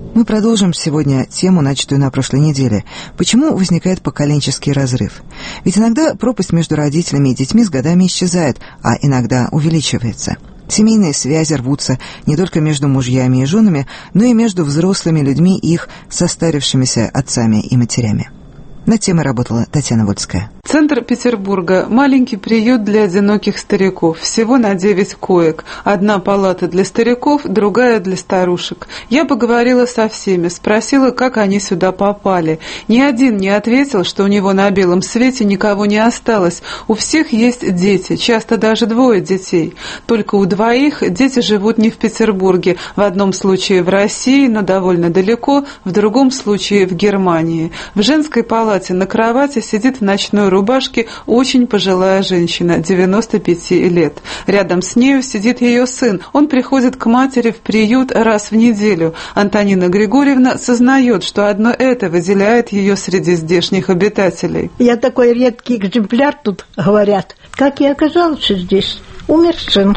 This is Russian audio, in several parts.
Мы продолжим сегодня тему, начатую на прошлой неделе. Почему возникает поколенческий разрыв? Ведь иногда пропасть между родителями и детьми с годами исчезает, а иногда увеличивается. Семейные связи рвутся не только между мужьями и женами, но и между взрослыми людьми и их состарившимися отцами и матерями. Над темой работала Татьяна Вольская. Центр Петербурга. Маленький приют для одиноких стариков. Всего на 9 коек. Одна палата для стариков, другая для старушек. Я поговорила со всеми, спросила, как они сюда попали. Ни один не ответил, что у него на белом свете никого не осталось. У всех есть дети, часто даже 2 детей. Только у 2 дети живут не в Петербурге. В одном случае в России, но довольно далеко, в другом случае в Германии. В женской палате на кровати сидит в ночной рубашке очень пожилая женщина, 95 лет. Рядом с нею сидит ее сын. Он приходит к матери в приют раз в неделю. Антонина Григорьевна сознает, что одно это выделяет ее среди здешних обитателей. Я такой редкий экземпляр тут, говорят. Как я оказалась здесь? Умер сын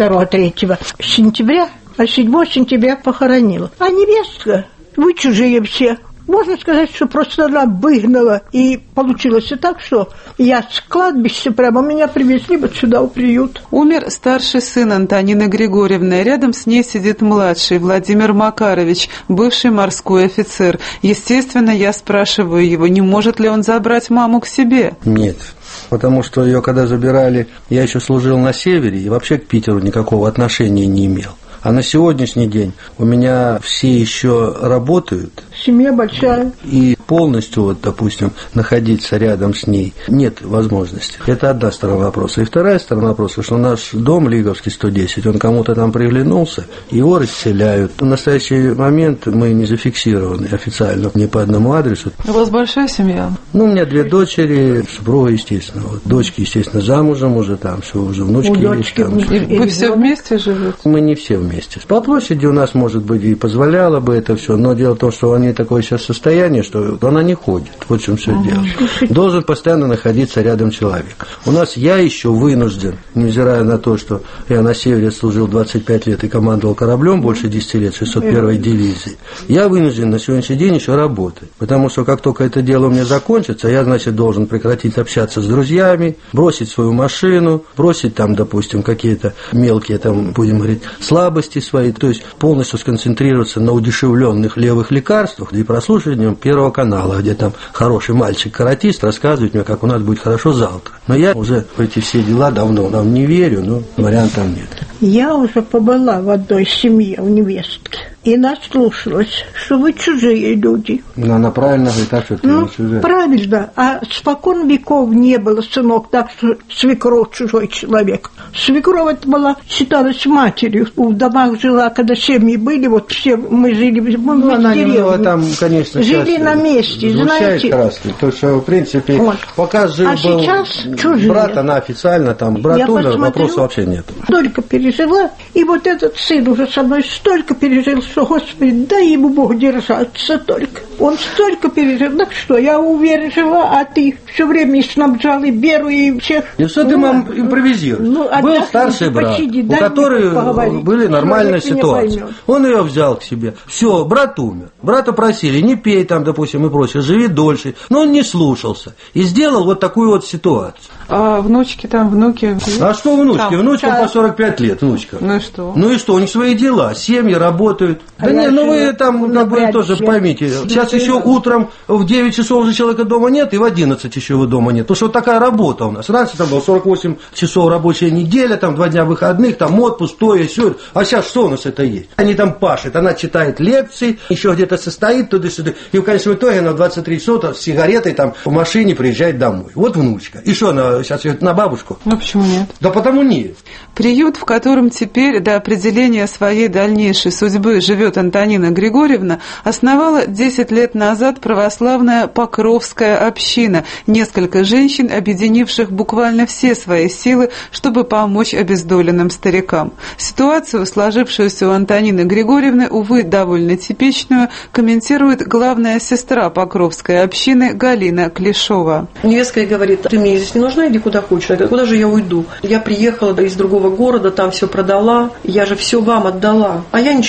2-3 сентября, а 7 сентября похоронила. А невестка, вы чужие все. Можно сказать, что просто она выгнала. И получилось и так, что я с кладбища прямо меня привезли вот сюда, в приют. Умер старший сын Антонины Григорьевны. Рядом с ней сидит младший, Владимир Макарович, бывший морской офицер. Естественно, я спрашиваю его, не может ли он забрать маму к себе? Нет. Потому что ее когда забирали, я еще служил на севере и вообще к Питеру никакого отношения не имел. А на сегодняшний день у меня все еще работают. Семья большая. И полностью, вот, допустим, находиться рядом с ней нет возможности. Это одна сторона вопроса. И вторая сторона вопроса, что наш дом Лиговский 110, он кому-то там приглянулся, его расселяют. В настоящий момент мы не зафиксированы официально ни по одному адресу. У вас большая семья? Ну, у меня 2 дочери, супруга, естественно. Вот, дочки, естественно, замужем уже, там все, уже внучки есть. Там, и вы все вместе живете? Мы не все вместе. По площади у нас, может быть, и позволяло бы это все, но дело в том, что они такое сейчас состояние, что она не ходит. Вот в чем все дело. Должен постоянно находиться рядом человек. У нас я еще вынужден, невзирая на то, что я на севере служил 25 лет и командовал кораблем больше 10 лет, 601-й дивизии, я вынужден на сегодняшний день еще работать. Потому что как только это дело у меня закончится, я, значит, должен прекратить общаться с друзьями, бросить свою машину, бросить там, допустим, какие-то мелкие, там, будем говорить, слабости свои, то есть полностью сконцентрироваться на удешевленных левых лекарствах и прослушиванием Первого канала, где там хороший мальчик-каратист рассказывает мне, как у нас будет хорошо завтра. Но я уже в эти все дела давно не верю, но вариантов нет. Я уже побыла в одной семье у невестки и наслушалась, что вы чужие люди. Но она правильно говорит, так что ты не чужая. Правильно, а спокон веков не было, сынок, так что свекровь чужой человек. Свекровь это была, считалась матерью, в домах жила, когда семьи были, вот все мы жили, мы она немного там, конечно, жили на месте, знаете. Краски, то что, в принципе, вот. Пока жил был чужие. Брат, она официально там, брат умер, вопроса вообще нет. Только пережила, и вот этот сын уже со мной столько пережил, что, Господи, дай ему Бог держаться только. Он столько пережил, так что, я уверена жила, а ты все время снабжал и Беру, и всех. И все ты, мам, импровизируешь. Был старший брат, у которого были нормальные ситуации. Он ее взял к себе. Все, брат умер. Брата просили, не пей там, допустим, и прочее, живи дольше. Но он не слушался. И сделал вот такую вот ситуацию. А внучки там, внуки? А что внучки? Там, внучкам по 45 лет, внучка. Ну и что? Ну и что, у них свои дела, семьи работают. Да не, ну вы там, как бы, тоже поймите. Сейчас еще утром в 9 часов уже человека дома нет, и в 11 еще его дома нет. Потому что вот такая работа у нас. Раньше там было 48 часов рабочая неделя, там 2 дня выходных, там отпуск, то и сё. А сейчас что у нас это есть? Они там пашут, она читает лекции, еще где-то состоит туда-сюда. И в конечном итоге она в 23 часа с сигаретой там в машине приезжает домой. Вот внучка. И что, она сейчас идет на бабушку? Ну почему нет? Да потому нет. Приют, в котором теперь до определения своей дальнейшей судьбы живет Антонина Григорьевна, основала 10 лет назад православная Покровская община, несколько женщин, объединивших буквально все свои силы, чтобы помочь обездоленным старикам. Ситуацию, сложившуюся у Антонины Григорьевны, увы, довольно типичную, комментирует главная сестра Покровской общины Галина Клишова. Невестка ей говорит: ты мне здесь не нужна, иди куда хочешь. Я говорю: куда же я уйду? Я приехала из другого города, там все продала, я же все вам отдала, а я ничего не знаю.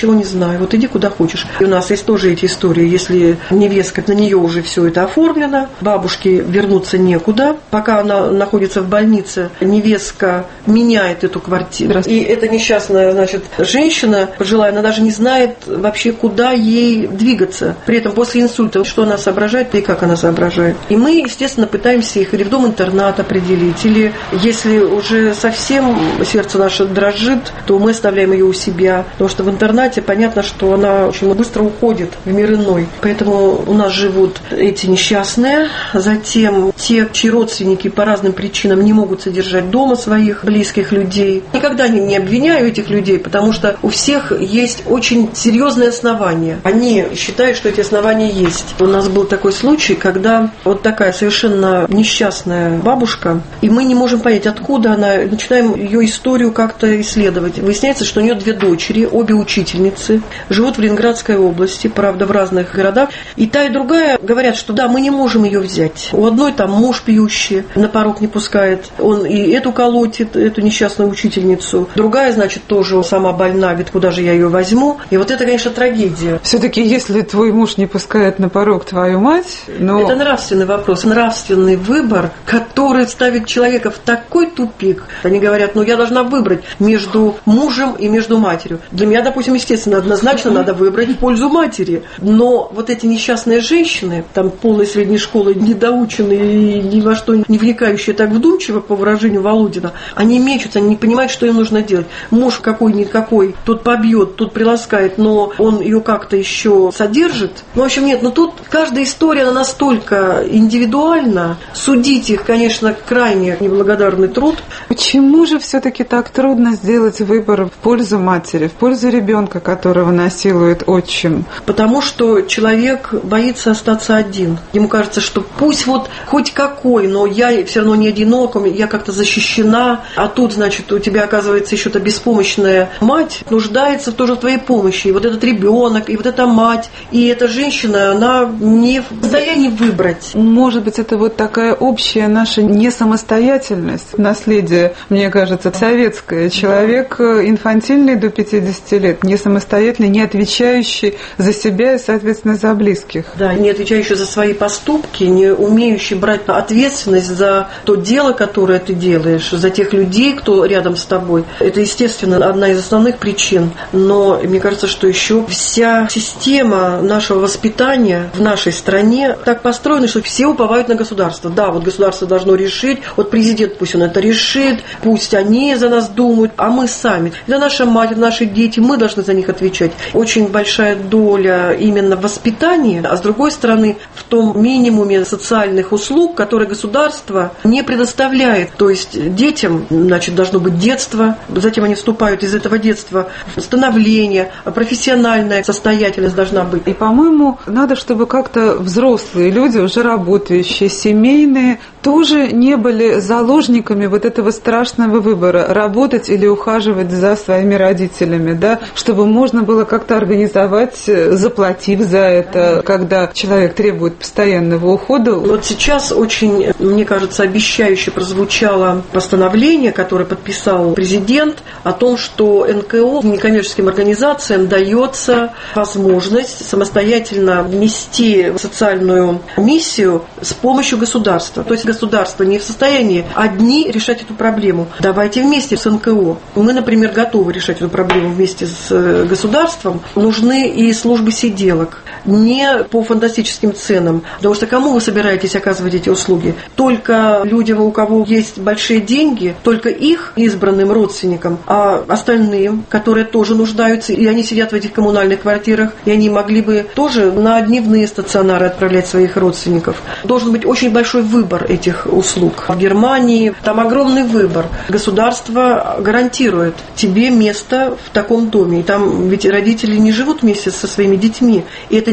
знаю, вот иди куда хочешь. И у нас есть тоже эти истории, если невестка, на нее уже все это оформлено, бабушке вернуться некуда, пока она находится в больнице, невестка меняет эту квартиру. И эта несчастная, значит, женщина, пожилая, она даже не знает вообще, куда ей двигаться. При этом после инсульта, что она соображает и как она соображает. И мы, естественно, пытаемся их или в дом-интернат определить, или если уже совсем сердце наше дрожит, то мы оставляем ее у себя. Потому что в интернате понятно, что она очень быстро уходит в мир иной. Поэтому у нас живут эти несчастные, затем те, чьи родственники по разным причинам не могут содержать дома своих близких людей. Никогда не обвиняю этих людей, потому что у всех есть очень серьезные основания. Они считают, что эти основания есть. У нас был такой случай, когда вот такая совершенно несчастная бабушка, и мы не можем понять, откуда она, начинаем ее историю как-то исследовать. Выясняется, что у нее 2 дочери, обе учительницы, живут в Ленинградской области, правда, в разных городах. И та, и другая говорят, что да, мы не можем ее взять. У одной там муж пьющий, на порог не пускает, он и эту колотит, эту несчастную учительницу. Другая, значит, тоже сама больна, говорит, куда же я ее возьму. И вот это, конечно, трагедия. Все-таки, если твой муж не пускает на порог твою мать, но... Это нравственный вопрос, нравственный выбор, который ставит человека в такой тупик. Они говорят, ну я должна выбрать между мужем и между матерью. Для меня, допустим, естественно, однозначно надо выбрать в пользу матери. Но вот эти несчастные женщины, там полной средней школы, недоученные и ни во что не вникающие так вдумчиво, по выражению Володина, они мечутся, они не понимают, что им нужно делать. Муж какой-никакой, тут побьет, тут приласкает, но он ее как-то еще содержит. Ну, в общем, нет, но тут каждая история, она настолько индивидуальна. Судить их, конечно, крайне неблагодарный труд. Почему же все-таки так трудно сделать выбор в пользу матери, в пользу ребенка, которого насилует отчим? Потому что человек боится остаться один. Ему кажется, что пусть вот хоть какой, но я все равно не одинока, я как-то защищена, а тут, значит, у тебя оказывается еще та беспомощная мать нуждается тоже в твоей помощи. И вот этот ребенок, и вот эта мать, и эта женщина, она не в состоянии выбрать. Может быть, это вот такая общая наша несамостоятельность, наследие, мне кажется, советское. Человек инфантильный до 50 лет, не самостоятельный, не отвечающий за себя и, соответственно, за близких. Да, не отвечающий за свои поступки, не умеющий брать ответственность за то дело, которое ты делаешь, за тех людей, кто рядом с тобой. Это, естественно, одна из основных причин. Но мне кажется, что еще вся система нашего воспитания в нашей стране так построена, что все уповают на государство. Да, вот государство должно решить, вот президент пусть он это решит, пусть они за нас думают, а мы сами. Это наша мать, это наши дети, мы должны за них отвечать. Очень большая доля именно в воспитании, а с другой стороны, в том минимуме социальных услуг, которые государство не предоставляет. То есть детям, значит, должно быть детство, затем они вступают из этого детства в становление, профессиональная состоятельность должна быть. И, по-моему, надо, чтобы как-то взрослые люди, уже работающие, семейные, тоже не были заложниками вот этого страшного выбора, работать или ухаживать за своими родителями, да, чтобы можно было как-то организовать, заплатив за это, когда человек требует постоянного ухода. Вот сейчас очень, мне кажется, обещающе прозвучало постановление, которое подписал президент, о том, что НКО, некоммерческим организациям дается возможность самостоятельно внести социальную миссию с помощью государства. То есть государство не в состоянии одни решать эту проблему. Давайте вместе с НКО. Мы, например, готовы решать эту проблему вместе с государством. Нужны и службы сиделок. Не по фантастическим ценам. Потому что кому вы собираетесь оказывать эти услуги? Только людям, у кого есть большие деньги, только их избранным родственникам, а остальным, которые тоже нуждаются, и они сидят в этих коммунальных квартирах, и они могли бы тоже на дневные стационары отправлять своих родственников. Должен быть очень большой выбор этих услуг. В Германии там огромный выбор. Государство гарантирует тебе место в таком доме. И там ведь родители не живут вместе со своими детьми. И это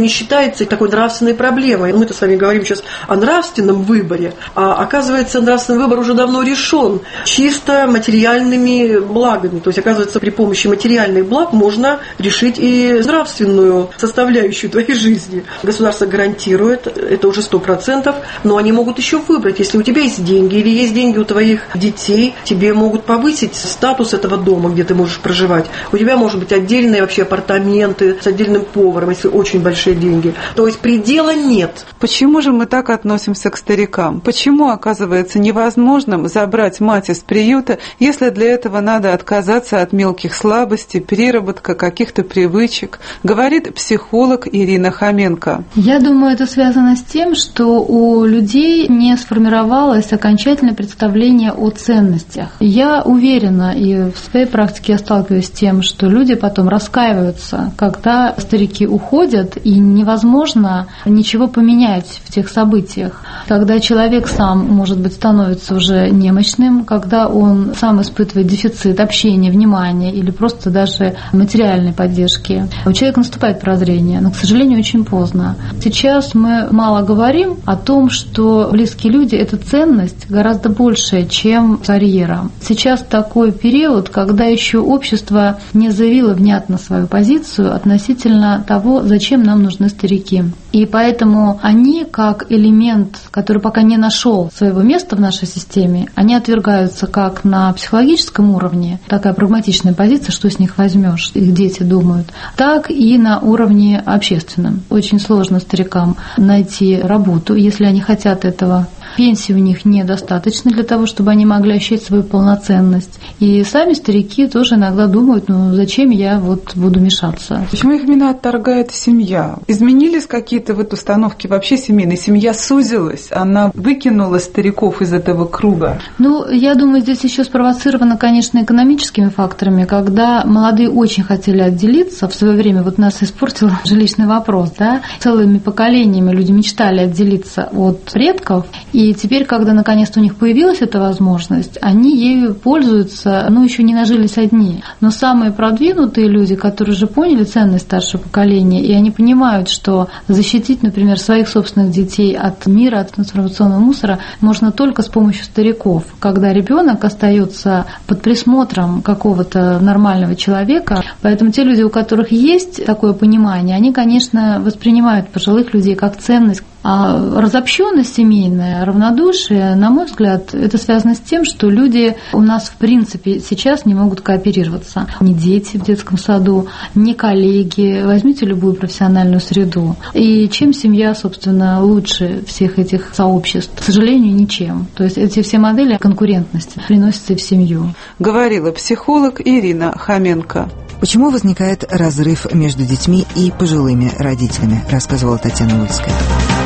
не считается такой нравственной проблемой. Мы-то с вами говорим сейчас о нравственном выборе, а оказывается, нравственный выбор уже давно решен чисто материальными благами. То есть, оказывается, при помощи материальных благ можно решить и нравственную составляющую твоей жизни. Государство гарантирует, это уже 100%, но они могут еще выбрать. Если у тебя есть деньги или есть деньги у твоих детей, тебе могут повысить статус этого дома, где ты можешь проживать. У тебя может быть отдельные вообще апартаменты с отдельным поваром, если очень большие деньги. То есть предела нет. Почему же мы так относимся к старикам? Почему, оказывается, невозможным забрать мать из приюта, если для этого надо отказаться от мелких слабостей, переработка каких-то привычек, говорит психолог Ирина Хоменко. Я думаю, это связано с тем, что у людей не сформировалось окончательное представление о ценностях. Я уверена, и в своей практике я сталкиваюсь с тем, что люди потом раскаиваются, когда старики уходят, и невозможно ничего поменять в тех событиях. Когда человек сам, может быть, становится уже немощным, когда он сам испытывает дефицит общения, внимания или просто даже материальной поддержки, у человека наступает прозрение, но, к сожалению, очень поздно. Сейчас мы мало говорим о том, что близкие люди – это ценность гораздо большая, чем карьера. Сейчас такой период, когда еще общество не заявило внятно свою позицию относительно того, зачем нам нужны старики. И поэтому они, как элемент, который пока не нашел своего места в нашей системе, они отвергаются как на психологическом уровне, такая прагматичная позиция, что с них возьмешь, их дети думают, так и на уровне общественном. Очень сложно старикам найти работу, если они хотят этого. Пенсии у них недостаточно для того, чтобы они могли ощущать свою полноценность. И сами старики тоже иногда думают, зачем я буду мешаться. Почему их именно отторгает семья? Изменились какие-то установки вообще семейной? Семья сузилась, она выкинула стариков из этого круга? Я думаю, здесь еще спровоцировано, конечно, экономическими факторами. Когда молодые очень хотели отделиться, в свое время нас испортил жилищный вопрос, да? Целыми поколениями люди мечтали отделиться от предков, и теперь, когда наконец-то у них появилась эта возможность, они ею пользуются, еще не нажились одни. Но самые продвинутые люди, которые уже поняли ценность старшего поколения, и они понимают, что защитить, например, своих собственных детей от мира, от информационного мусора можно только с помощью стариков. Когда ребенок остается под присмотром какого-то нормального человека, поэтому те люди, у которых есть такое понимание, они, конечно, воспринимают пожилых людей как ценность. А разобщенность семейная, равнодушие, на мой взгляд, это связано с тем, что люди у нас в принципе сейчас не могут кооперироваться. Ни дети в детском саду, ни коллеги. Возьмите любую профессиональную среду. И чем семья, собственно, лучше всех этих сообществ? К сожалению, ничем. То есть эти все модели конкурентности приносятся и в семью. Говорила психолог Ирина Хоменко. Почему возникает разрыв между детьми и пожилыми родителями, рассказывала Татьяна Ульская.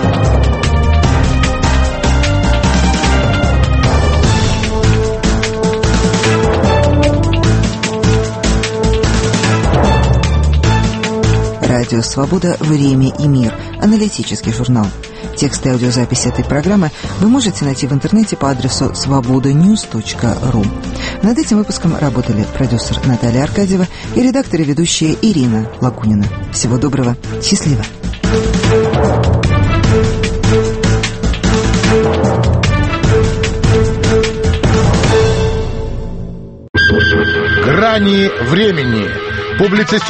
Радио «Свобода. Время и мир». Аналитический журнал. Текст и аудиозапись этой программы вы можете найти в интернете по адресу svobodanews.ru. Над этим выпуском работали продюсер Наталья Аркадьева и редактор и ведущая Ирина Лагунина. Всего доброго. Счастливо. Грани времени.